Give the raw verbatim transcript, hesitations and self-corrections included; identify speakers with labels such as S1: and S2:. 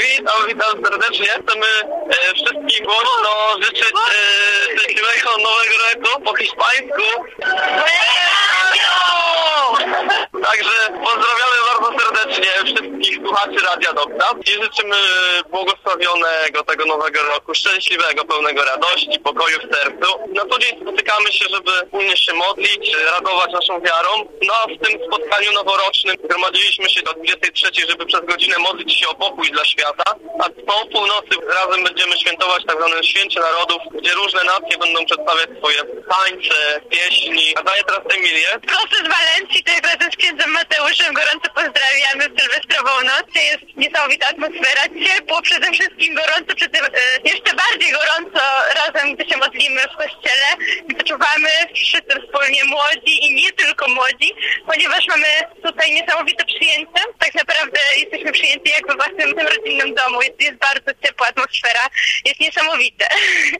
S1: Witam, witam serdecznie. Chcemy e, wszystkim głośno życzyć e, szczęśliwego nowego roku po hiszpańsku. Także pozdrawiamy bardzo serdecznie wszystkich słuchaczy Radia Dokta i życzymy błogosławionego tego nowego roku, szczęśliwego, pełnego radości, pokoju w sercu. Na co dzień spotykamy się, żeby wspólnie się modlić, radować naszą wiarą. No a w tym spotkaniu noworocznym zgromadziliśmy się do dwudziestej trzeciej, żeby przez godzinę modlić się o pokój dla świata, a po północy razem będziemy świętować tak zwane Święcie Narodów, gdzie różne nacje będą przedstawiać swoje tańce, pieśni. A daję teraz Emilię.
S2: Proszę z Walencji, tutaj razem z księdzem Mateuszem gorąco pozdrawiamy w Sylwestrową noc. Jest niesamowita atmosfera, ciepło, przede wszystkim gorąco, przede, jeszcze bardziej gorąco razem, gdy się modlimy w kościele, gdy czuwamy wszyscy wspólnie młodzi i nie tylko młodzi, ponieważ mamy tutaj niesamowite przyjęcie. Tak naprawdę jesteśmy przyjęci jak we własnym tym rodzinnym domu. Jest, jest bardzo ciepła atmosfera, jest niesamowite.